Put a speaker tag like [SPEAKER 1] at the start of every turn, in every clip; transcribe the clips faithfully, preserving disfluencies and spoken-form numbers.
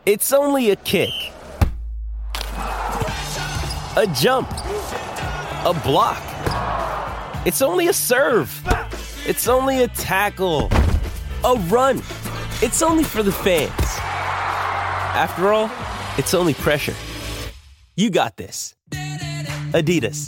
[SPEAKER 1] It's only a kick, a jump, a block. It's only a serve. It's only a tackle, a run. It's only for the fans. After all, it's only pressure. You got this. Adidas.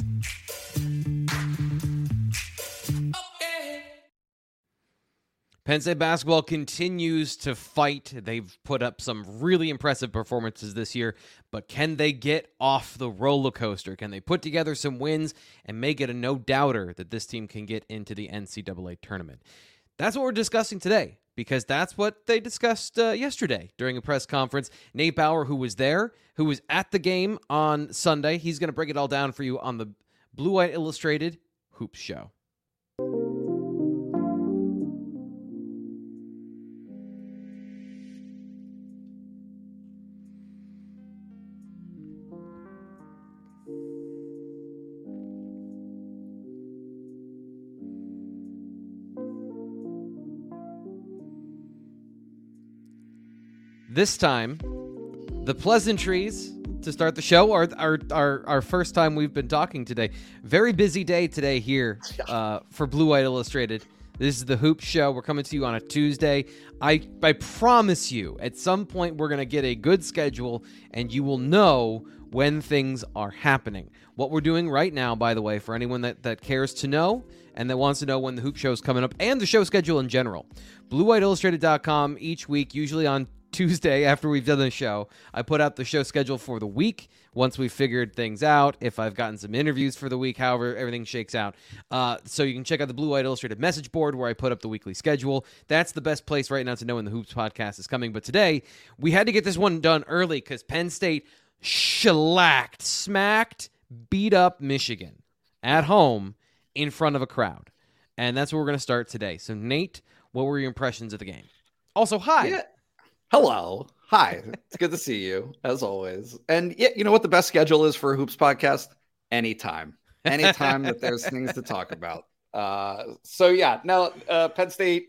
[SPEAKER 2] Penn State basketball continues to fight. They've put up some really impressive performances this year, but can they get off the roller coaster? Can they put together some wins and make it a no-doubter that this team can get into the N C double A tournament? That's what we're discussing today, because that's what they discussed uh, yesterday during a press conference. Nate Bauer, who was there, who was at the game on Sunday, he's going to break it all down for you on the Blue White Illustrated Hoops Show. This time, the pleasantries to start the show are our, our, our first time we've been talking today. Very busy day today here uh, for Blue White Illustrated. This is the Hoop Show. We're coming to you on a Tuesday. I, I promise you, at some point, we're going to get a good schedule, and you will know when things are happening. What we're doing right now, by the way, for anyone that, that cares to know and that wants to know when the Hoop Show is coming up, and the show schedule in general, blue white illustrated dot com each week, usually on Tuesday after we've done the show, I put out the show schedule for the week once we've figured things out, if I've gotten some interviews for the week, however everything shakes out. Uh, so you can check out the Blue White Illustrated message board where I put up the weekly schedule. That's the best place right now to know when the Hoops podcast is coming. But today, we had to get this one done early because Penn State shellacked, smacked, beat up Michigan at home in front of a crowd. And that's where we're going to start today. So, Nate, what were your impressions of the game? Also, hi.
[SPEAKER 3] Yeah. Hello. Hi. It's good to see you, as always. And yeah, you know what the best schedule is for a Hoops podcast? Anytime. Anytime that there's things to talk about. Uh, so, yeah, now uh, Penn State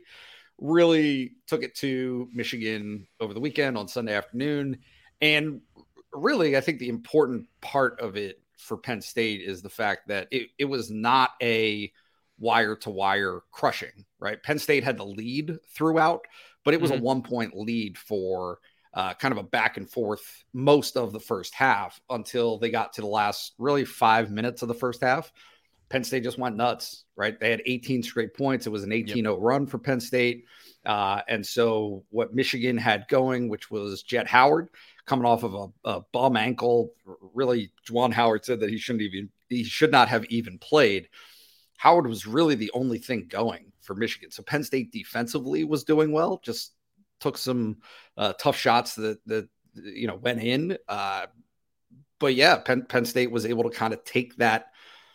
[SPEAKER 3] really took it to Michigan over the weekend on Sunday afternoon. And really, I think the important part of it for Penn State is the fact that it, it was not a wire-to-wire crushing, right? Penn State had the lead throughout, but it was mm-hmm. a one-point lead for uh, kind of a back and forth most of the first half until they got to the last really five minutes of the first half. Penn State just went nuts, right? They had eighteen straight points. It was an eighteen oh yep. run for Penn State. Uh, and so what Michigan had going, which was Jett Howard coming off of a, a bum ankle, really, Juwan Howard said that he shouldn't even, he should not have even played. Howard was really the only thing going for Michigan. So Penn State defensively was doing well, just took some uh, tough shots that, that, you know, went in. Uh, but yeah, Penn, Penn State was able to kind of take that,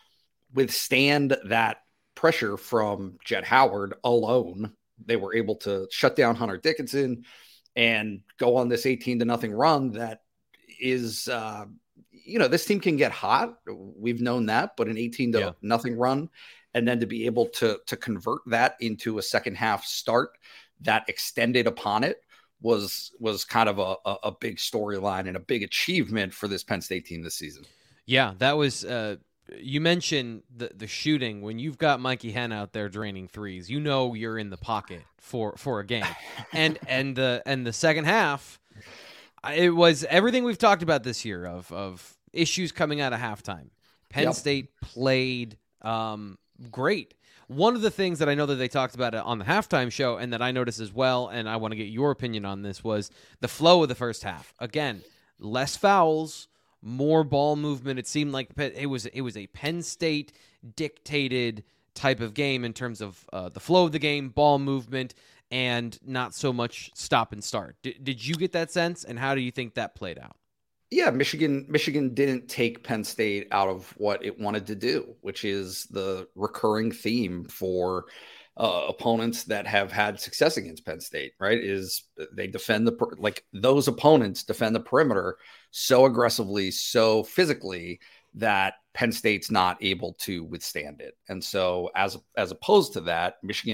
[SPEAKER 3] withstand that pressure from Jett Howard alone. They were able to shut down Hunter Dickinson and go on this eighteen to nothing run that is, uh, you know, this team can get hot. We've known that, but an eighteen to nothing run, and then to be able to, to convert that into a second half start that extended upon it was, was kind of a, a, a big storyline and a big achievement for this Penn State team this season.
[SPEAKER 2] Yeah, that was, uh, you mentioned the the shooting. When you've got Mikey Henn out there draining threes, you know you're in the pocket for, for a game. and and the and the second half, it was everything we've talked about this year of of issues coming out of halftime. Penn yep. State played um, great. One of the things that I know that they talked about on the halftime show and that I noticed as well, and I want to get your opinion on this, was the flow of the first half. Again, less fouls, more ball movement. It seemed like it was it was a Penn State dictated type of game in terms of uh, the flow of the game, ball movement, and not so much stop and start. D- did you get that sense, and how do you think that played out?
[SPEAKER 3] Yeah, Michigan Michigan didn't take Penn State out of what it wanted to do, which is the recurring theme for uh, opponents that have had success against Penn State, right? Is they defend the, like those opponents defend the perimeter so aggressively, so physically that Penn State's not able to withstand it. And so as, as opposed to that, Michigan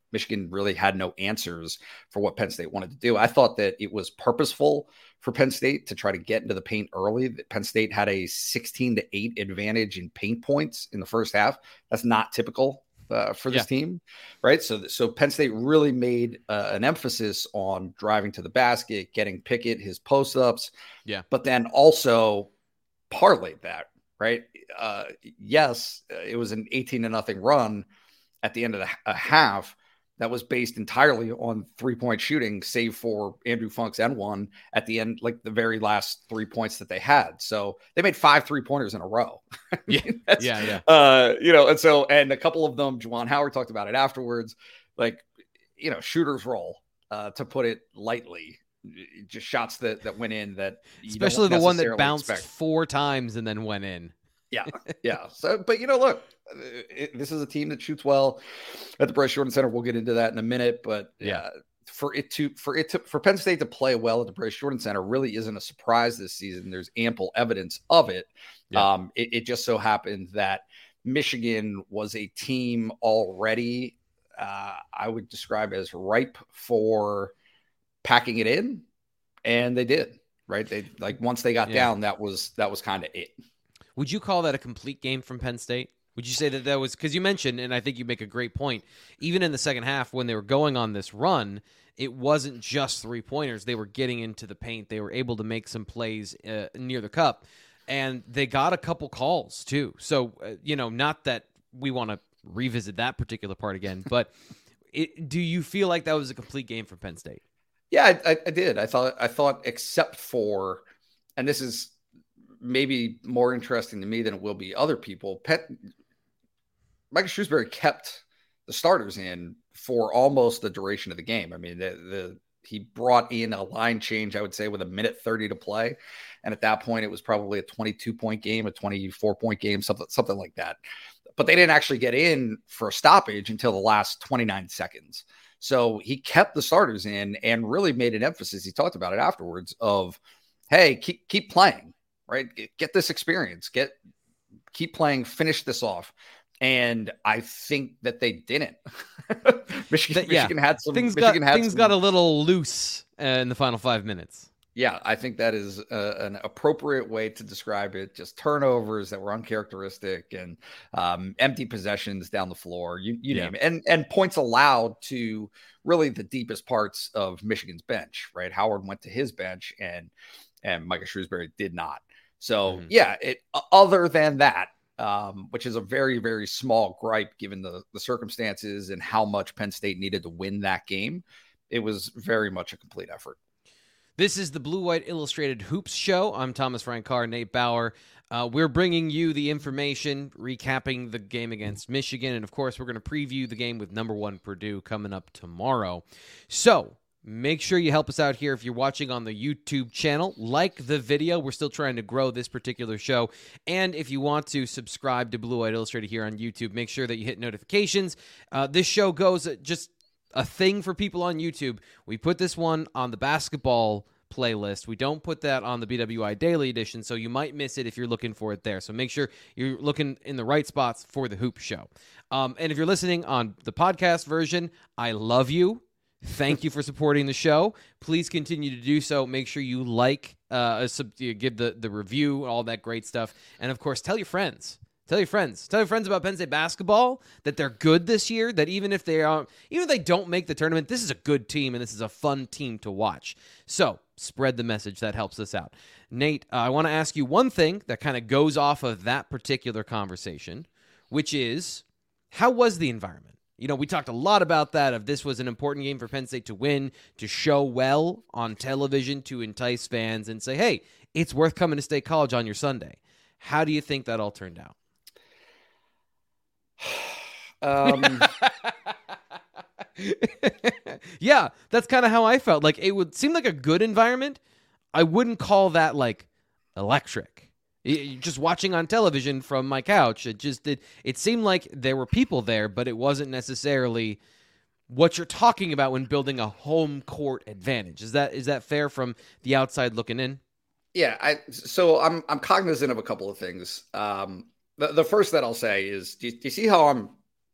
[SPEAKER 3] Michigan really had no answers for what Penn State wanted to do. I thought that it was purposeful for Penn State to try to get into the paint early. Penn State had a sixteen to eight advantage in paint points in the first half. That's not typical uh, for this yeah. team, right? So, so Penn State really made uh, an emphasis on driving to the basket, getting Pickett his post-ups,
[SPEAKER 2] yeah,
[SPEAKER 3] but then also parlayed that, right? Uh, yes, it was an eighteen to nothing run at the end of the a half that was based entirely on three-point shooting, save for Andrew Funk's and one at the end, like the very last three points that they had. So they made five three-pointers in a row.
[SPEAKER 2] yeah, yeah, yeah.
[SPEAKER 3] Uh, you know, and so, and a couple of them, Juwan Howard talked about it afterwards, like, you know, shooters roll, uh, to put it lightly. Just shots that, that went in that,
[SPEAKER 2] especially the one that bounced expect. four times and then went in.
[SPEAKER 3] Yeah. Yeah. So, but you know, look, it, this is a team that shoots well at the Bryce Jordan Center. We'll get into that in a minute, but yeah, uh, for it to, for it to, for Penn State to play well at the Bryce Jordan Center really isn't a surprise this season. There's ample evidence of it. Yeah. Um, it, it just so happened that Michigan was a team already, uh, I would describe as ripe for packing it in, and they did, right? They like, once they got yeah. down, that was, that was kind of it.
[SPEAKER 2] Would you call that a complete game from Penn State? Would you say that that was, because you mentioned, and I think you make a great point, even in the second half when they were going on this run, it wasn't just three-pointers. They were getting into the paint. They were able to make some plays uh, near the cup, and they got a couple calls too. So, uh, you know, not that we want to revisit that particular part again, but it, do you feel like that was a complete game for Penn State?
[SPEAKER 3] Yeah, I, I did. I thought, I thought except for, and this is maybe more interesting to me than it will be other people, Pet, Michael Shrewsbury kept the starters in for almost the duration of the game. I mean, the, the he brought in a line change, I would say, with a minute thirty to play. And at that point, it was probably a twenty-two point game, a twenty-four point game, something, something like that. But they didn't actually get in for a stoppage until the last twenty-nine seconds. So he kept the starters in and really made an emphasis. He talked about it afterwards of, hey, keep, keep playing, right? Get, get this experience, get, keep playing, finish this off. And I think that they didn't. Michigan,
[SPEAKER 2] that, yeah.
[SPEAKER 3] Michigan had some
[SPEAKER 2] things.
[SPEAKER 3] Michigan
[SPEAKER 2] got,
[SPEAKER 3] had
[SPEAKER 2] things
[SPEAKER 3] some,
[SPEAKER 2] got a little loose uh, in the final five minutes.
[SPEAKER 3] Yeah, I think that is uh, an appropriate way to describe it. Just turnovers that were uncharacteristic and um, empty possessions down the floor. You, you yeah. name it, and and points allowed to really the deepest parts of Michigan's bench. Right, Howard went to his bench, and and Micah Shrewsbury did not. So mm-hmm. yeah, it. Other than that. Um, which is a very, very small gripe given the, the circumstances and how much Penn State needed to win that game. It was very much a complete effort.
[SPEAKER 2] This is the Blue White Illustrated Hoops Show. I'm Thomas Frank Carr, Nate Bauer. Uh, we're bringing you the information, recapping the game against Michigan, and of course, we're going to preview the game with number one Purdue coming up tomorrow. So, make sure you help us out here if you're watching on the YouTube channel. Like the video. We're still trying to grow this particular show. And if you want to subscribe to Blue White Illustrated here on YouTube, make sure that you hit notifications. Uh, this show goes just a thing for people on YouTube. We put this one on the basketball playlist. We don't put that on the B W I Daily Edition, so you might miss it if you're looking for it there. So make sure you're looking in the right spots for the Hoop Show. Um, and if you're listening on the podcast version, I love you. Thank you for supporting the show. Please continue to do so. Make sure you like, uh, sub- give the, the review, all that great stuff. And, of course, tell your friends. Tell your friends. Tell your friends about Penn State basketball, that they're good this year, that even if they are, even if they don't make the tournament, this is a good team, and this is a fun team to watch. So spread the message. That helps us out. Nate, uh, I want to ask you one thing that kind of goes off of that particular conversation, which is, how was the environment? You know, we talked a lot about that, of this was an important game for Penn State to win, to show well on television, to entice fans and say, hey, it's worth coming to State College on your Sunday. How do you think that all turned out?
[SPEAKER 3] Um,
[SPEAKER 2] yeah, that's kind of how I felt. Like, it would seem like a good environment. I wouldn't call that, like, electric. Just watching on television from my couch, it just it, it seemed like there were people there, but it wasn't necessarily what you're talking about when building a home court advantage. Is that is that fair from the outside looking in?
[SPEAKER 3] Yeah, I so I'm I'm cognizant of a couple of things. Um, the, the first that I'll say is, do you, do you see how I'm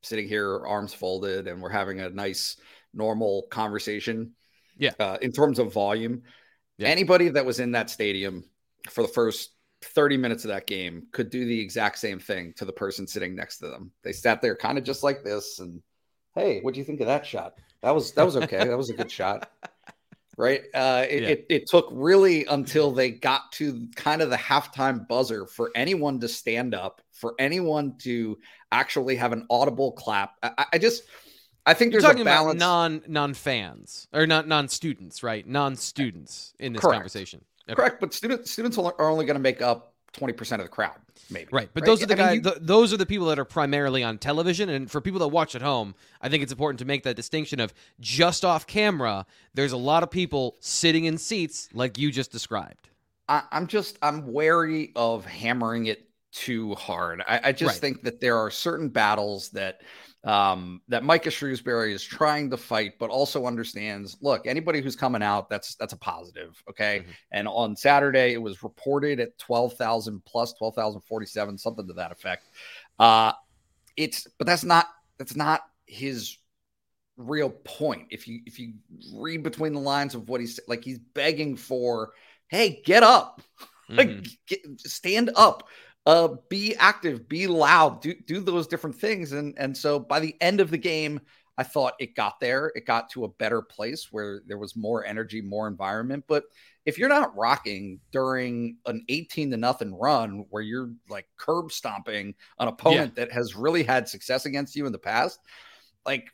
[SPEAKER 3] sitting here, arms folded, and we're having a nice, normal conversation.
[SPEAKER 2] Yeah.
[SPEAKER 3] Uh, in terms of volume,
[SPEAKER 2] yeah.
[SPEAKER 3] anybody that was in that stadium for the first thirty minutes of that game could do the exact same thing to the person sitting next to them. They sat there kind of just like this, and hey, what do you think of that shot? That was that was okay. That was a good shot. Right. Uh, it,
[SPEAKER 2] yeah.
[SPEAKER 3] it, it took really until they got to kind of the halftime buzzer for anyone to stand up, for anyone to actually have an audible clap. I, I just, I think
[SPEAKER 2] You're
[SPEAKER 3] there's
[SPEAKER 2] talking
[SPEAKER 3] a balance.
[SPEAKER 2] About non non fans or not non students, right? Non students in this
[SPEAKER 3] Correct.
[SPEAKER 2] conversation. Okay.
[SPEAKER 3] Correct. But students students are only going to make up twenty percent of the crowd, maybe.
[SPEAKER 2] Right. But
[SPEAKER 3] right?
[SPEAKER 2] those are the
[SPEAKER 3] I mean,
[SPEAKER 2] guys,
[SPEAKER 3] you,
[SPEAKER 2] th- those are the people that are primarily on television. And for people that watch at home, I think it's important to make that distinction of just off camera. There's a lot of people sitting in seats like you just described.
[SPEAKER 3] I, I'm just, I'm wary of hammering it too hard. I, I just
[SPEAKER 2] Right.
[SPEAKER 3] think that there are certain battles that, um, that Micah Shrewsbury is trying to fight, but also understands, look, anybody who's coming out, that's, that's a positive. Okay.
[SPEAKER 2] Mm-hmm.
[SPEAKER 3] And on Saturday, it was reported at twelve thousand plus twelve thousand forty-seven, something to that effect. Uh, it's, but that's not, that's not his real point. If you, if you read between the lines of what he's like, he's begging for, hey, get up,
[SPEAKER 2] Mm-hmm.
[SPEAKER 3] like get, stand up. Uh, be active, be loud, do do those different things. And and so by the end of the game, I thought it got there. It got to a better place where there was more energy, more environment. But if you're not rocking during an eighteen to nothing run where you're like curb stomping an opponent yeah. that has really had success against you in the past, like,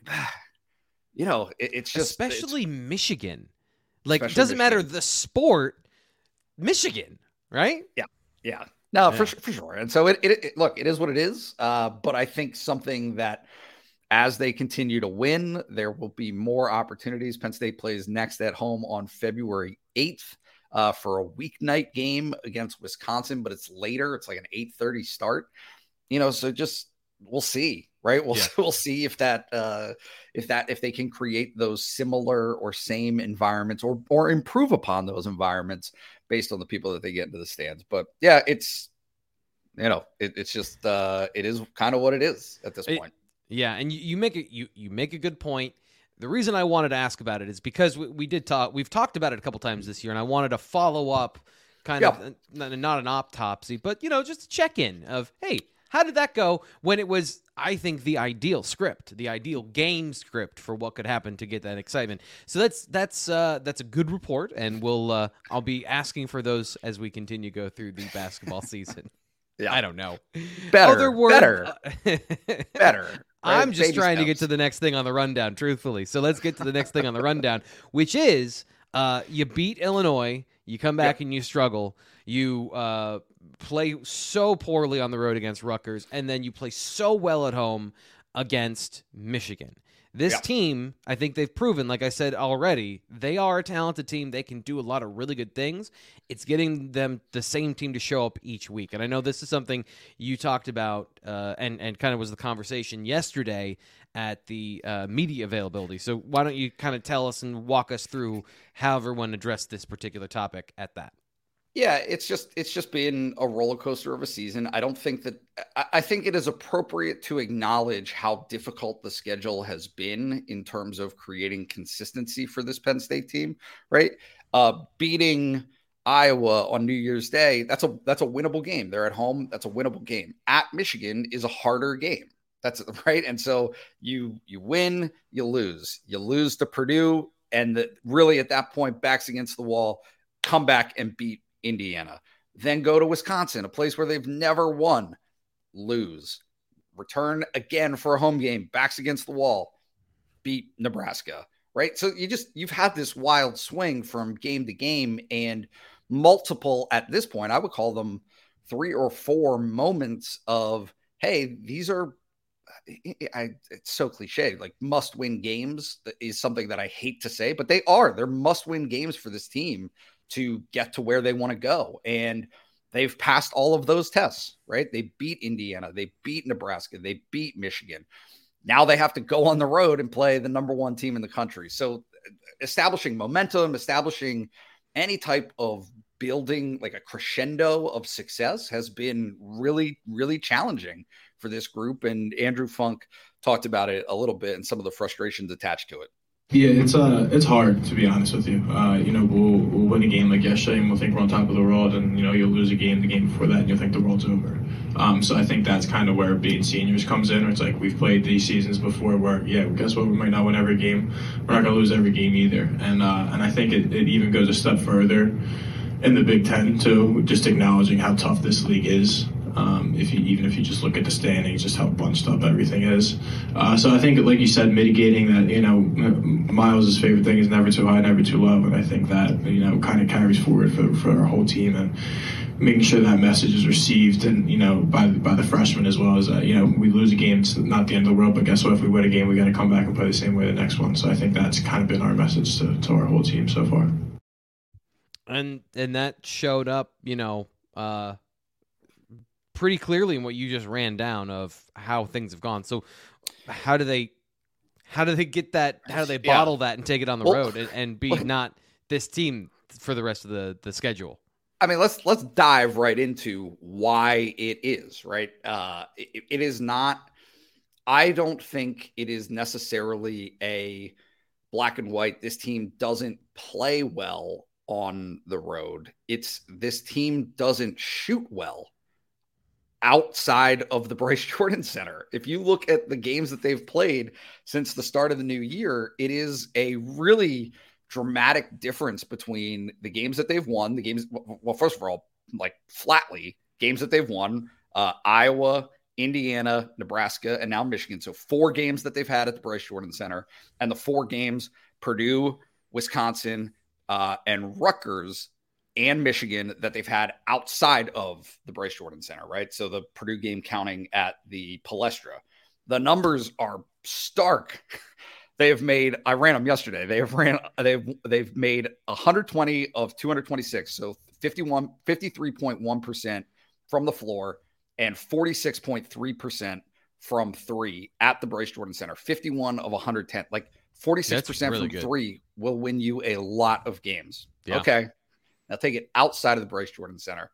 [SPEAKER 3] you know, it, it's just
[SPEAKER 2] especially
[SPEAKER 3] it's,
[SPEAKER 2] Michigan. Like, it doesn't Michigan. matter the sport, Michigan, right?
[SPEAKER 3] Yeah, yeah. No,
[SPEAKER 2] yeah.
[SPEAKER 3] for for sure. And so it, it, it look, it is what it is. Uh, but I think something that as they continue to win, there will be more opportunities. Penn State plays next at home on February eighth uh, for a weeknight game against Wisconsin, but it's later. It's like an eight thirty start. You know, so just we'll see, right? We'll
[SPEAKER 2] yeah.
[SPEAKER 3] we'll see if that uh, if that if they can create those similar or same environments or or improve upon those environments based on the people that they get into the stands. But yeah, it's, you know, it, it's just, uh, it is kind of what it is at this point.
[SPEAKER 2] It, yeah. And you, you make it, you, you make a good point. The reason I wanted to ask about it is because we, we did talk, we've talked about it a couple times this year, and I wanted to follow up kind yeah. of not, not an autopsy, but, you know, just a check in of, hey, how did that go when it was, I think, the ideal script, the ideal game script for what could happen to get that excitement? So that's that's uh, that's a good report, and we'll uh, I'll be asking for those as we continue to go through the basketball season. Yeah, I don't know.
[SPEAKER 3] Better,
[SPEAKER 2] Other word,
[SPEAKER 3] better, uh, better. Right?
[SPEAKER 2] I'm just
[SPEAKER 3] Baby
[SPEAKER 2] trying
[SPEAKER 3] steps.
[SPEAKER 2] to get to the next thing on the rundown, truthfully. So let's get to the next thing on the rundown, which is uh, you beat Illinois, you come back yep. and you struggle. You uh, play so poorly on the road against Rutgers, and then you play so well at home against Michigan. This yeah. team, I think they've proven, like I said already, they are a talented team. They can do a lot of really good things. It's getting them the same team to show up each week. And I know this is something you talked about uh, and, and kind of was the conversation yesterday at the uh, media availability. So why don't you kind of tell us and walk us through how everyone addressed this particular topic at that?
[SPEAKER 3] Yeah, it's just it's just been a roller coaster of a season. I don't think that I, I think it is appropriate to acknowledge how difficult the schedule has been in terms of creating consistency for this Penn State team, right? Uh, beating Iowa on New Year's Day, that's a that's a winnable game. They're at home, that's a winnable game. At Michigan is a harder game. That's right. And so you you win, you lose. You lose to Purdue, and the, really at that point, backs against the wall, come back and beat Indiana, then go to Wisconsin, a place where they've never won, lose, return again for a home game, backs against the wall, beat Nebraska, right? So you just, you've had this wild swing from game to game and multiple, at this point, I would call them three or four moments of, hey, these are, I, it's so cliche, like must win games is something that I hate to say, but they are, they're must win games for this team to get to where they want to go. And they've passed all of those tests, right? They beat Indiana, they beat Nebraska, they beat Michigan. Now they have to go on the road and play the number one team in the country. So establishing momentum, establishing any type of building, like a crescendo of success has been really, really challenging for this group. And Andrew Funk talked about it a little bit and some of the frustrations attached to it.
[SPEAKER 4] Yeah, it's uh, it's hard, to be honest with you. Uh, you know, we'll, we'll win a game like yesterday and we'll think we're on top of the world, and, you know, you'll lose a game the game before that and you'll think the world's over. Um, so I think that's kind of where being seniors comes in, where it's like we've played these seasons before where, yeah, guess what, we might not win every game. We're not going to lose every game either. And uh, and I think it, it even goes a step further in the Big Ten, too, just acknowledging how tough this league is. Um, if you, even if you just look at the standings, just how bunched up everything is. Uh, so I think, like you said, mitigating that, you know, Miles' favorite thing is never too high, never too low. And I think that, you know, kind of carries forward for, for our whole team, and making sure that message is received, and, you know, by, by the freshmen as well as, uh, you know, we lose a game, it's not the end of the world, but guess what, if we win a game, we got to come back and play the same way the next one. So I think that's kind of been our message to, to our whole team so far.
[SPEAKER 2] And, and that showed up, you know, uh, pretty clearly in what you just ran down of how things have gone. So how do they how do they get that how do they bottle yeah. that and take it on the well, road and, and be well, not this team for the rest of the the schedule?
[SPEAKER 3] I mean, let's let's dive right into why it is, right? Uh it, it is not I don't think it is necessarily a black and white, this team doesn't play well on the road. It's this team doesn't shoot well outside of the Bryce Jordan Center. If you look at the games that they've played since the start of the new year, it is a really dramatic difference between the games that they've won, the games, well, first of all, like flatly, games that they've won, uh, Iowa, Indiana, Nebraska, and now Michigan. So four games that they've had at the Bryce Jordan Center, and the four games, Purdue, Wisconsin, uh, and Rutgers, and Michigan, that they've had outside of the Bryce Jordan Center, right? So the Purdue game counting at the Palestra. The numbers are stark. They have made, I ran them yesterday. They have ran, they've, they've made one hundred twenty of two hundred twenty-six. So fifty-one, fifty-three point one percent from the floor and forty-six point three percent from three at the Bryce Jordan Center. fifty-one of one hundred ten, like forty-six percent really from good. Three will win you a lot of games. Yeah. Okay. Now take it outside of the Bryce Jordan Center.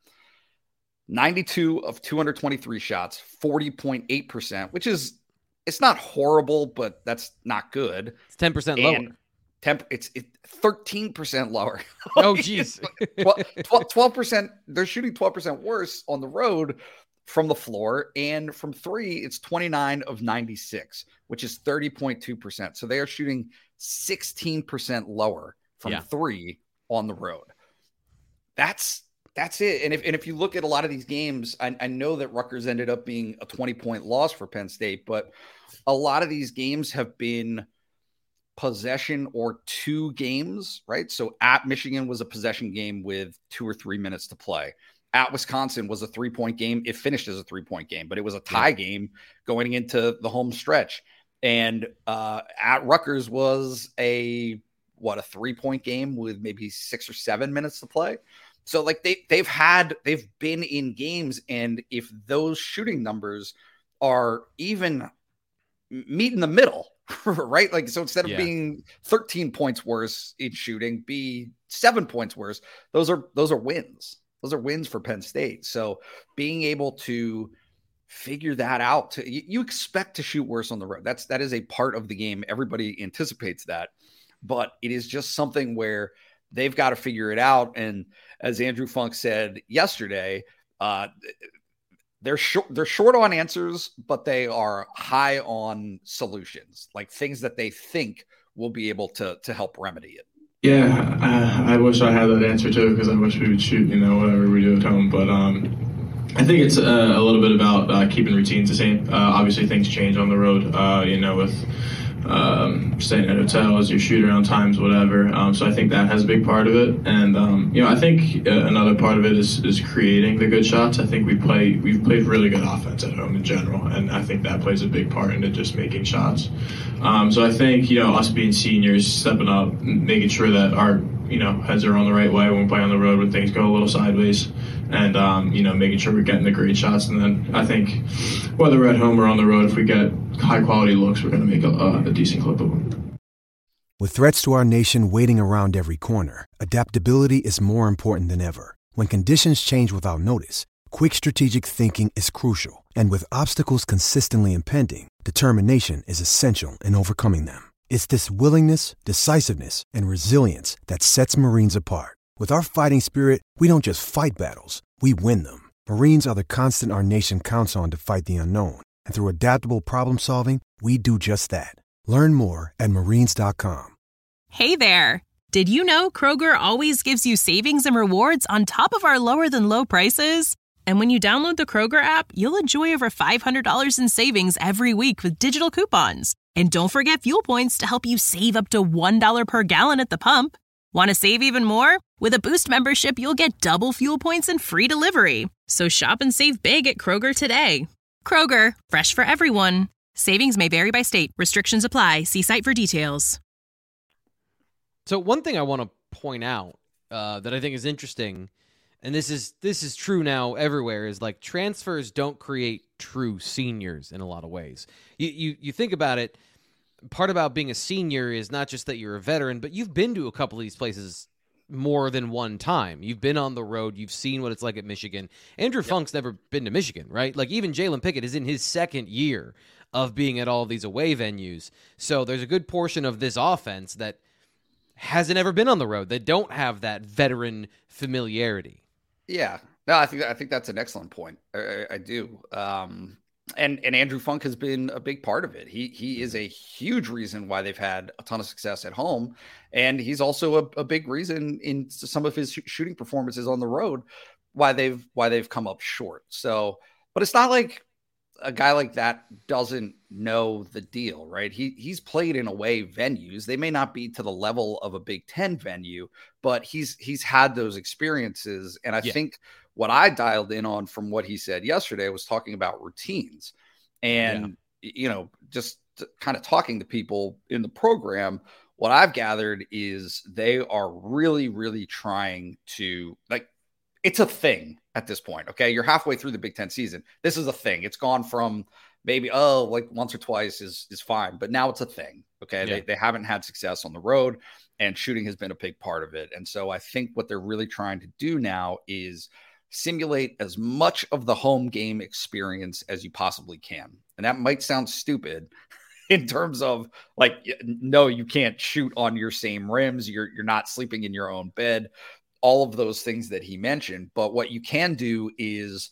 [SPEAKER 3] ninety-two of two hundred twenty-three shots, forty point eight percent, which is, it's not horrible, but that's not good.
[SPEAKER 2] It's ten percent lower.
[SPEAKER 3] ten, it's it, thirteen percent lower.
[SPEAKER 2] Oh, geez.
[SPEAKER 3] twelve percent, they're shooting twelve percent worse on the road from the floor. And from three, it's twenty-nine of ninety-six, which is thirty point two percent. So they are shooting sixteen percent lower from yeah. three on the road. That's that's it. And if and if you look at a lot of these games, I, I know that Rutgers ended up being a twenty-point loss for Penn State, but a lot of these games have been possession or two games, right? So at Michigan was a possession game with two or three minutes to play. At Wisconsin was a three-point game. It finished as a three-point game, but it was a tie yeah. game going into the home stretch. And uh, at Rutgers was a, what, a three-point game with maybe six or seven minutes to play. So like they, they've had, they've been in games, and if those shooting numbers are even meet in the middle, right? Like, so instead of yeah. being thirteen points worse in shooting, be seven points worse, those are, those are wins. Those are wins for Penn State. So being able to figure that out, to, you, you expect to shoot worse on the road. That's, that is a part of the game. Everybody anticipates that, but it is just something where they've got to figure it out. And as Andrew Funk said yesterday, uh, they're short, they're short on answers, but they are high on solutions, like things that they think will be able to, to help remedy it.
[SPEAKER 4] Yeah, I, I wish I had that answer too, because I wish we would shoot, you know, whatever we do at home. But um, I think it's uh, a little bit about uh, keeping routines the same. Uh, obviously, things change on the road, uh, you know, with um, staying at hotels, your shoot around times, whatever. Um, so I think that has a big part of it. And, um, you know, I think uh, another part of it is, is creating the good shots. I think we play, we've played really good offense at home in general. And I think that plays a big part into just making shots. Um, so I think, you know, us being seniors, stepping up, making sure that our, you know, heads are on the right way when we play on the road, when things go a little sideways, and, um, you know, making sure we're getting the great shots. And then I think whether we're at home or on the road, if we get high quality looks, we're going to make a, a decent clip of them.
[SPEAKER 5] With threats to our nation waiting around every corner, adaptability is more important than ever. When conditions change without notice, quick strategic thinking is crucial. And with obstacles consistently impending, determination is essential in overcoming them. It's this willingness, decisiveness, and resilience that sets Marines apart. With our fighting spirit, we don't just fight battles, we win them. Marines are the constant our nation counts on to fight the unknown. And through adaptable problem solving, we do just that. Learn more at marines dot com.
[SPEAKER 6] Hey there! Did you know Kroger always gives you savings and rewards on top of our lower than low prices? And when you download the Kroger app, you'll enjoy over five hundred dollars in savings every week with digital coupons. And don't forget fuel points to help you save up to one dollar per gallon at the pump. Want to save even more? With a Boost membership, you'll get double fuel points and free delivery. So shop and save big at Kroger today. Kroger, fresh for everyone. Savings may vary by state. Restrictions apply. See site for details.
[SPEAKER 2] So one thing I want to point out uh, that I think is interesting, and this is this is true now everywhere, is like transfers don't create true seniors in a lot of ways. You you, you think about it, part about being a senior is not just that you're a veteran, but you've been to a couple of these places more than one time. You've been on the road. You've seen what it's like at Michigan. Andrew yep. Funk's never been to Michigan, right? Like even Jalen Pickett is in his second year of being at all these away venues. So there's a good portion of this offense that hasn't ever been on the road. They don't have that veteran familiarity.
[SPEAKER 3] Yeah, no, I think I think that's an excellent point. I, I do. Um, and and Andrew Funk has been a big part of it. He he is a huge reason why they've had a ton of success at home, and he's also a, a big reason in some of his sh- shooting performances on the road why they've why they've come up short. So, but it's not like a guy like that doesn't know the deal, right? He he's played in away venues. They may not be to the level of a Big Ten venue, but he's he's had those experiences. And I yeah. think what I dialed in on from what he said yesterday was talking about routines, and yeah. you know, just kind of talking to people in the program. What I've gathered is they are really, really trying to like. It's a thing at this point. Okay. You're halfway through the Big Ten season. This is a thing. It's gone from maybe, oh, like once or twice is, is fine, but now it's a thing. Okay. Yeah. They, they haven't had success on the road, and shooting has been a big part of it. And so I think what they're really trying to do now is simulate as much of the home game experience as you possibly can. And that might sound stupid in terms of like, no, you can't shoot on your same rims. You're, you're not sleeping in your own bed. All of those things that he mentioned. But what you can do is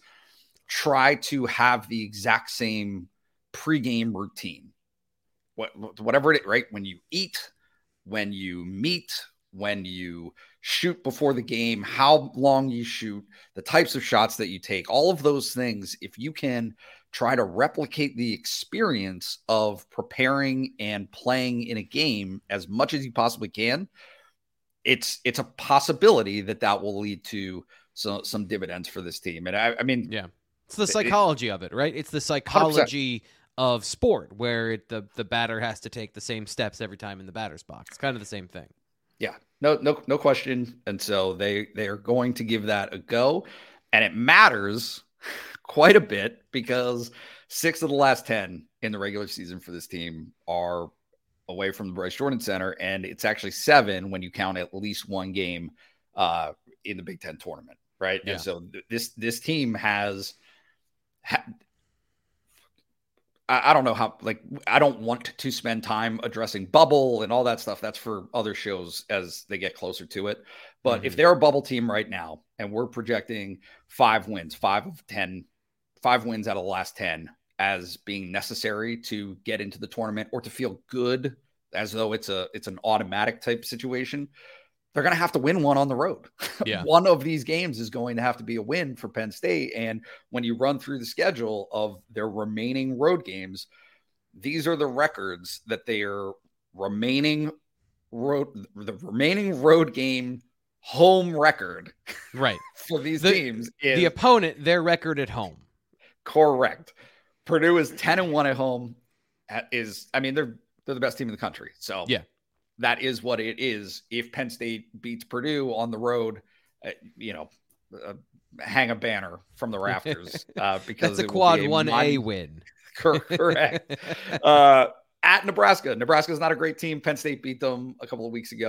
[SPEAKER 3] try to have the exact same pregame routine. What, whatever it is, right? When you eat, when you meet, when you shoot before the game, how long you shoot, the types of shots that you take, all of those things, if you can try to replicate the experience of preparing and playing in a game as much as you possibly can, It's it's a possibility that that will lead to some some dividends for this team. And I, I mean,
[SPEAKER 2] yeah, it's the psychology it, of it, right? It's the psychology one hundred percent of sport where it, the the batter has to take the same steps every time in the batter's box. It's kind of the same thing.
[SPEAKER 3] Yeah, no, no, no question. And so they they are going to give that a go, and it matters quite a bit because six of the last ten in the regular season for this team are away from the Bryce Jordan Center, and it's actually seven when you count at least one game uh, in the Big Ten tournament, right? Yeah. And so th- this this team has, ha- I, I don't know how, like, I don't want to spend time addressing bubble and all that stuff. That's for other shows as they get closer to it. But mm-hmm. if they're a bubble team right now, and we're projecting five wins, five of ten, five wins out of the last ten, as being necessary to get into the tournament or to feel good as though it's a it's an automatic type situation, they're going to have to win one on the road. Yeah. One of these games is going to have to be a win for Penn State. And when you run through the schedule of their remaining road games, these are the records that they are remaining road, the remaining road game home record.
[SPEAKER 2] Right.
[SPEAKER 3] For these
[SPEAKER 2] the,
[SPEAKER 3] teams. Is,
[SPEAKER 2] the opponent, their record at home.
[SPEAKER 3] Correct. Purdue is ten and one at home. Is I mean they're they're the best team in the country. So
[SPEAKER 2] yeah,
[SPEAKER 3] that is what it is. If Penn State beats Purdue on the road, uh, you know, uh, hang a banner from the rafters uh, because
[SPEAKER 2] that's a quad one A win.
[SPEAKER 3] Correct. uh, at Nebraska, Nebraska is not a great team. Penn State beat them a couple of weeks ago.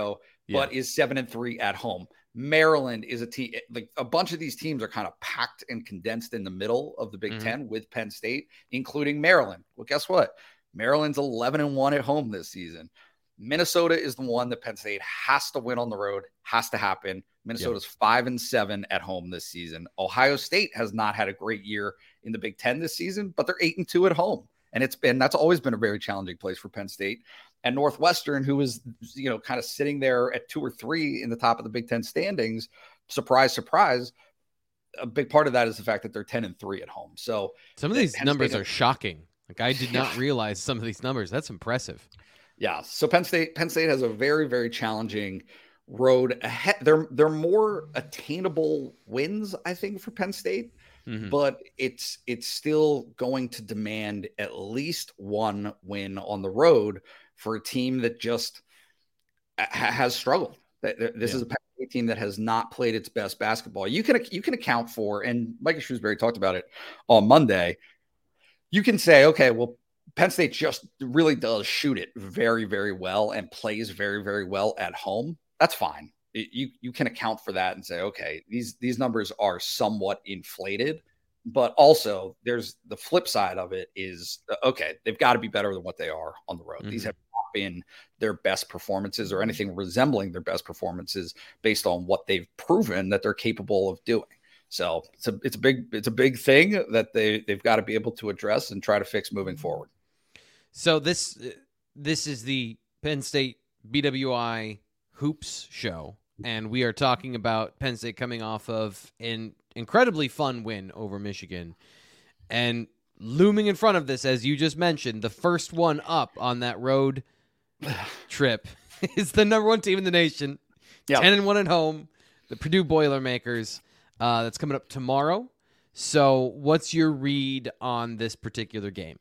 [SPEAKER 3] yeah. but is seven and three at home. Maryland is a team, like a bunch of these teams are kind of packed and condensed in the middle of the Big mm-hmm. Ten with Penn State, including Maryland. Well, guess what? Maryland's eleven and one at home this season. Minnesota is the one that Penn State has to win on the road, has to happen. Minnesota's yep. five and seven at home this season. Ohio State has not had a great year in the Big Ten this season, but they're eight and two at home. And it's been, that's always been a very challenging place for Penn State. And Northwestern, who is, you know, kind of sitting there at two or three in the top of the Big Ten standings, surprise, surprise. A big part of that is the fact that they're ten and three at home. So
[SPEAKER 2] some of these Penn numbers State are shocking. Like I did not yeah. realize some of these numbers. That's impressive.
[SPEAKER 3] Yeah. So Penn State, Penn State has a very, very challenging road ahead. They're, they're more attainable wins, I think, for Penn State. Mm-hmm. But it's it's still going to demand at least one win on the road for a team that just ha- has struggled. This yeah. is a Penn State team that has not played its best basketball. You can you can account for, and Micah Shrewsbury talked about it on Monday. You can say, okay, well, Penn State just really does shoot it very, very well and plays very, very well at home. That's fine. You you can account for that and say, okay, these these numbers are somewhat inflated, but also there's the flip side of it is, okay, they've got to be better than what they are on the road. Mm-hmm. These have not been their best performances or anything resembling their best performances based on what they've proven that they're capable of doing. So it's a it's a big it's a big thing that they they've got to be able to address and try to fix moving forward.
[SPEAKER 2] So this this is the Penn State B W I Hoops show. And we are talking about Penn State coming off of an incredibly fun win over Michigan. And looming in front of this, as you just mentioned, the first one up on that road trip is the number one team in the nation. Yep. ten and one at home, the Purdue Boilermakers. Uh, that's coming up tomorrow. So what's your read on this particular game?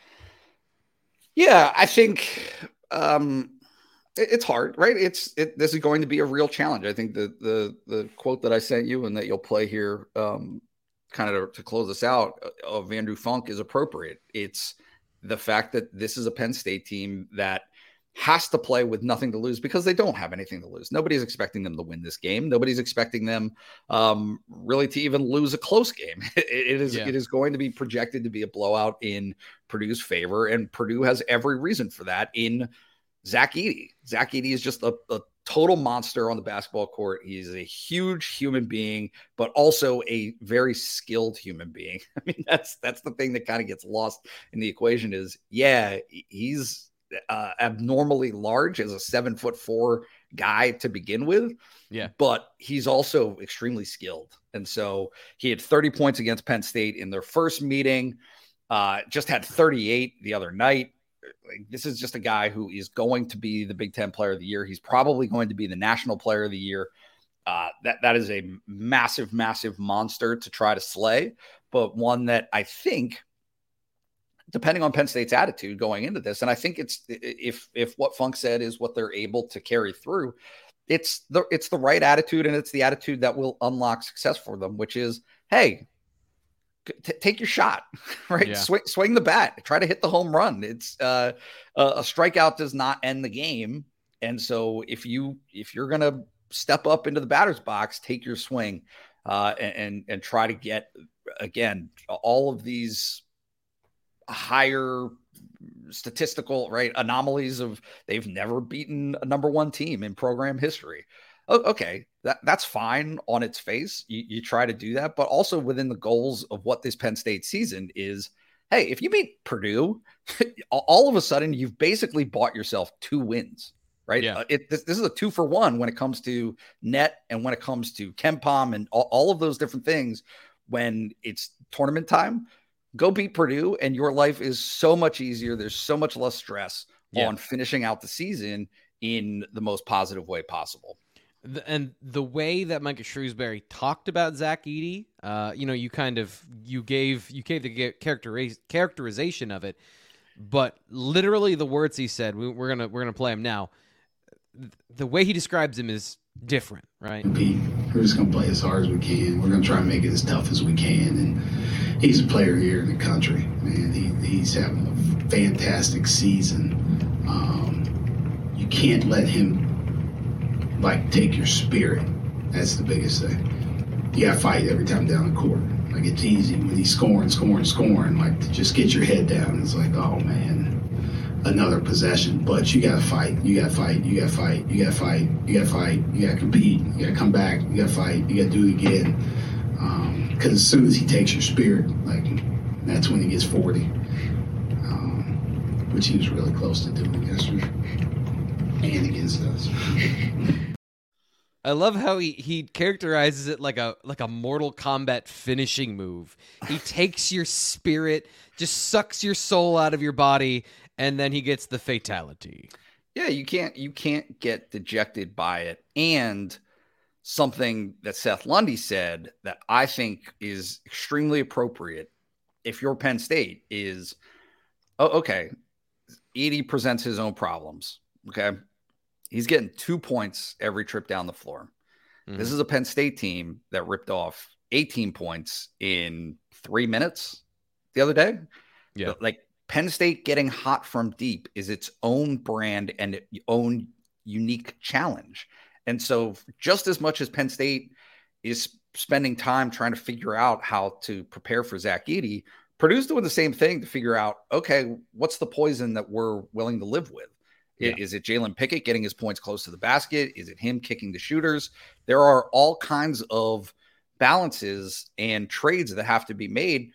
[SPEAKER 3] Yeah, I think... Um... It's hard, right? It's it, this is going to be a real challenge. I think the the the quote that I sent you and that you'll play here, um, kind of to, to close us out, of Andrew Funk is appropriate. It's the fact that this is a Penn State team that has to play with nothing to lose because they don't have anything to lose. Nobody's expecting them to win this game. Nobody's expecting them um, really to even lose a close game. It, it is yeah. it is going to be projected to be a blowout in Purdue's favor, and Purdue has every reason for that in Zach Edey. Zach Edey is just a, a total monster on the basketball court. He's a huge human being, but also a very skilled human being. I mean, that's that's the thing that kind of gets lost in the equation is, yeah, he's uh, abnormally large as a seven foot four guy to begin with.
[SPEAKER 2] Yeah, but
[SPEAKER 3] he's also extremely skilled. And so he had thirty points against Penn State in their first meeting, uh, just had thirty-eight the other night. This is just a guy who is going to be the Big Ten Player of the Year. He's probably going to be the National Player of the Year. Uh, that that is a massive, massive monster to try to slay, but one that I think, depending on Penn State's attitude going into this, and I think it's if if what Funk said is what they're able to carry through, it's the it's the right attitude, and it's the attitude that will unlock success for them, which is, hey, T- take your shot, right? Yeah. Swing, swing the bat, try to hit the home run. It's uh, a strikeout does not end the game. And so if you, if you're going to step up into the batter's box, take your swing uh, and, and, and try to get, again, all of these higher statistical, right, anomalies of they've never beaten a number one team in program history. Okay, that, that's fine on its face. You, you try to do that, but also within the goals of what this Penn State season is, hey, if you beat Purdue, all of a sudden you've basically bought yourself two wins, right?
[SPEAKER 2] Yeah.
[SPEAKER 3] Uh, it, this, this is a two for one when it comes to net and when it comes to KenPom and all, all of those different things. When it's tournament time, go beat Purdue and your life is so much easier. There's so much less stress yeah. on finishing out the season in the most positive way possible.
[SPEAKER 2] And the way that Micah Shrewsbury talked about Zach Edey, uh, you know, you kind of you gave you gave the characteriz- characterization of it, but literally the words he said, we, we're gonna we're gonna play him now. The way he describes him is different, right?
[SPEAKER 7] We're just gonna play as hard as we can. We're gonna try and make it as tough as we can. And he's a player here in the country, man. He, he's having a fantastic season. Um, you can't let him like take your spirit. That's the biggest thing. You got to fight every time down the court. Like, it's easy when he's scoring, scoring, scoring. Like, to just get your head down. It's like, oh man, another possession. But you got to fight. You got to fight. You got to fight. You got to fight. You got to fight. You got to compete. You got to come back. You got to fight. You got to do it again. Because um, as soon as he takes your spirit, like, that's when he gets forty, um, which he was really close to doing yesterday and against us.
[SPEAKER 2] I love how he, he characterizes it like a like a Mortal Kombat finishing move. He takes your spirit, just sucks your soul out of your body, and then he gets the fatality.
[SPEAKER 3] Yeah, you can't you can't get dejected by it. And something that Seth Lundy said that I think is extremely appropriate if you're Penn State is, oh, okay, Edey presents his own problems, okay? He's getting two points every trip down the floor. Mm-hmm. This is a Penn State team that ripped off eighteen points in three minutes the other day.
[SPEAKER 2] Yeah.
[SPEAKER 3] Like, Penn State getting hot from deep is its own brand and its own unique challenge. And so just as much as Penn State is spending time trying to figure out how to prepare for Zach Edey, Purdue's doing the same thing to figure out, okay, what's the poison that we're willing to live with? Yeah. Is it Jalen Pickett getting his points close to the basket? Is it him kicking the shooters? There are all kinds of balances and trades that have to be made,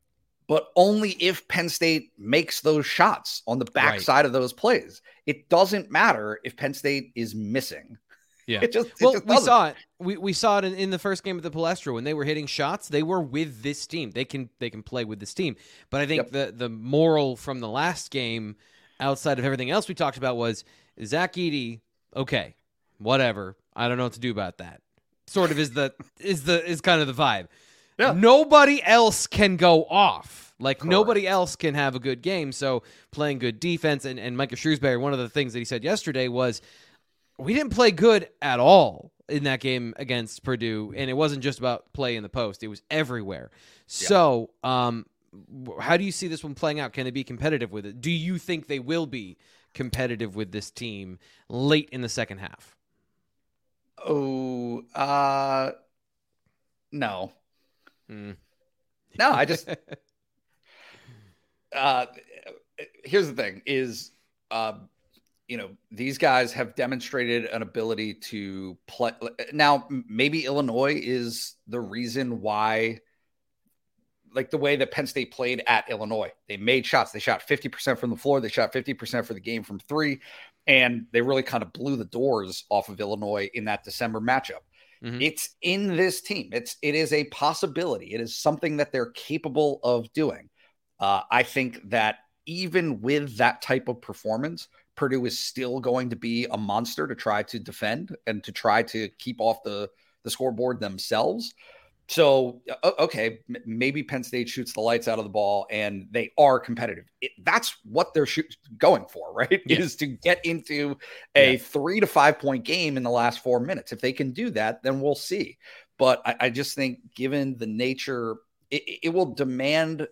[SPEAKER 3] but only if Penn State makes those shots on the backside right. of those plays. It doesn't matter if Penn State is missing.
[SPEAKER 2] Yeah.
[SPEAKER 3] It just, it
[SPEAKER 2] well,
[SPEAKER 3] just
[SPEAKER 2] we saw it. We we saw it in, in the first game of the Palestra when they were hitting shots. They were with this team. They can they can play with this team. But I think yep. the the moral from the last game, outside of everything else we talked about, was Zach Edey. Okay, whatever. I don't know what to do about that. Sort of is the is the is kind of the vibe. Yeah. Nobody else can go off. Like Correct. Nobody else can have a good game. So playing good defense and and Micah Shrewsbury. One of the things that he said yesterday was, we didn't play good at all in that game against Purdue, and it wasn't just about play in the post. It was everywhere. Yeah. So um, how do you see this one playing out? Can they be competitive with it? Do you think they will be competitive with this team late in the second half?
[SPEAKER 3] Oh, uh, no.
[SPEAKER 2] Mm.
[SPEAKER 3] No, I just uh, – here's the thing is uh, – you know, these guys have demonstrated an ability to play. Now, maybe Illinois is the reason why, like the way that Penn State played at Illinois. They made shots. They shot fifty percent from the floor. They shot fifty percent for the game from three. And they really kind of blew the doors off of Illinois in that December matchup. Mm-hmm. It's in this team. It's, it is a possibility. It is something that they're capable of doing. Uh, I think that even with that type of performance, Purdue is still going to be a monster to try to defend and to try to keep off the, the scoreboard themselves. So, okay, maybe Penn State shoots the lights out of the ball and they are competitive. It, that's what they're shoot, going for, right? Yeah. Is to get into a yeah. three to five point game in the last four minutes. If they can do that, then we'll see. But I, I just think given the nature, it, it will demand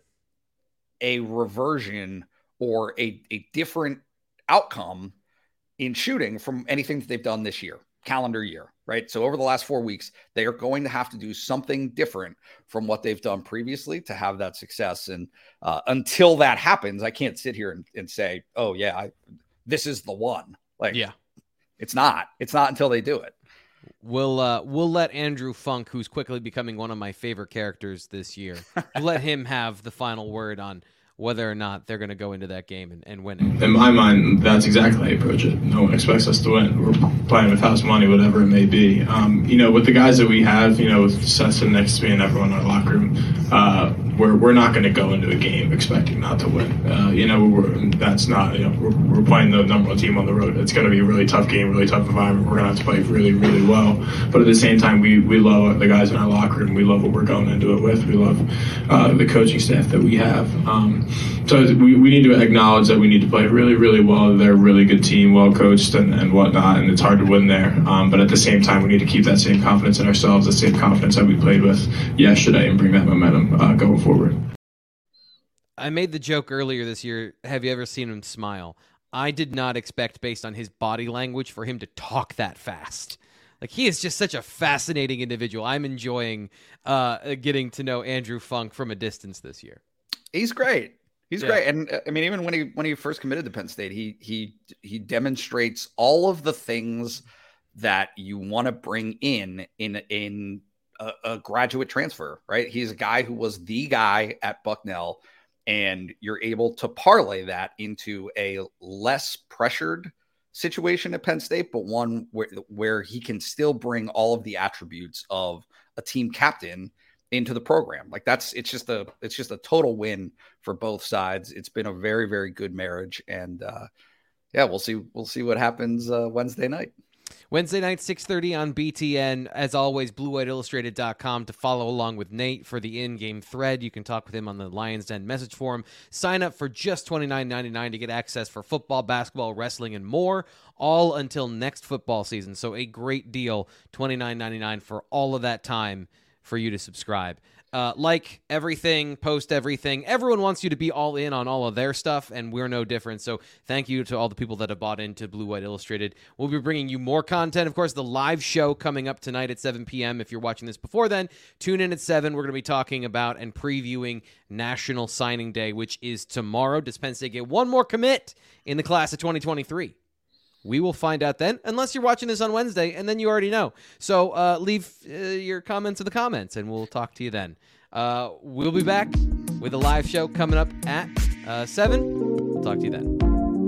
[SPEAKER 3] a reversion or a, a different outcome in shooting from anything that they've done this year, calendar year, right? So over the last four weeks, they are going to have to do something different from what they've done previously to have that success. And uh, until that happens, I can't sit here and, and say, oh yeah, I, this is the one. Like,
[SPEAKER 2] yeah,
[SPEAKER 3] it's not, it's not until they do it.
[SPEAKER 2] We'll uh, we'll let Andrew Funk, who's quickly becoming one of my favorite characters this year, we'll let him have the final word on whether or not they're going to go into that game and, and win it.
[SPEAKER 4] In my mind, that's exactly how I approach it. No one expects us to win. We're playing with house money, whatever it may be. Um, you know, with the guys that we have, you know, with Seth sitting next to me and everyone in our locker room, uh, we're we're not going to go into a game expecting not to win. Uh, you know, we're, that's not, you know, we're, we're playing the number one team on the road. It's going to be a really tough game, really tough environment. We're going to have to play really, really well. But at the same time, we, we love the guys in our locker room. We love what we're going into it with. We love uh, the coaching staff that we have. Um, so we, we need to acknowledge that we need to play really, really well. They're a really good team, well coached and, and whatnot, and it's hard to win there. Um, but at the same time, we need to keep that same confidence in ourselves, the same confidence that we played with yesterday, and bring that momentum uh, going forward.
[SPEAKER 2] I made the joke earlier this year, have you ever seen him smile? I did not expect, based on his body language, for him to talk that fast. Like, he is just such a fascinating individual. I'm enjoying uh, getting to know Andrew Funk from a distance this year.
[SPEAKER 3] He's great. He's
[SPEAKER 2] Yeah.
[SPEAKER 3] great. And uh, I mean, even when he when he first committed to Penn State, he he he demonstrates all of the things that you want to bring in in in a, a graduate transfer, right? He's a guy who was the guy at Bucknell, and you're able to parlay that into a less pressured situation at Penn State, but one where where he can still bring all of the attributes of a team captain into the program. Like that's it's just a it's just a total win for both sides. It's been a very, very good marriage. And uh yeah, we'll see we'll see what happens uh Wednesday night.
[SPEAKER 2] Wednesday night, six thirty on B T N. As always, blue white illustrated dot com to follow along with Nate for the in-game thread. You can talk with him on the Lions Den message forum. Sign up for just twenty-nine ninety-nine to get access for football, basketball, wrestling, and more, all until next football season. So a great deal, twenty-nine ninety-nine for all of that time for you to subscribe. Uh, like everything, post everything. Everyone wants you to be all in on all of their stuff, and we're no different. So thank you to all the people that have bought into Blue White Illustrated. We'll be bringing you more content. Of course, the live show coming up tonight at seven p.m. If you're watching this before then, tune in at seven. We're going to be talking about and previewing National Signing Day, which is tomorrow. Does Penn State get one more commit in the class of twenty twenty-three? We will find out then, unless you're watching this on Wednesday, and then you already know. So uh, leave uh, your comments in the comments, and we'll talk to you then. Uh, we'll be back with a live show coming up at uh, seven. We'll talk to you then.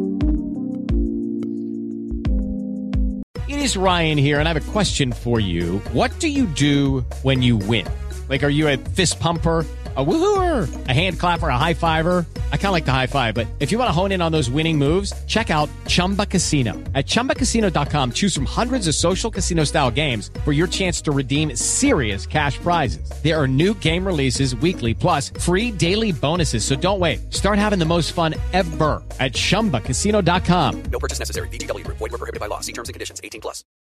[SPEAKER 8] It is Ryan here, and I have a question for you. What do you do when you win? Like, are you a fist pumper, a woohooer, a hand clapper, a high fiver? I kind of like the high five, but if you want to hone in on those winning moves, check out Chumba Casino. At chumba casino dot com, choose from hundreds of social casino style games for your chance to redeem serious cash prizes. There are new game releases weekly, plus free daily bonuses. So don't wait. Start having the most fun ever at chumba casino dot com.
[SPEAKER 9] No purchase necessary. V G W Group. Void where prohibited by law. See terms and conditions. eighteen plus.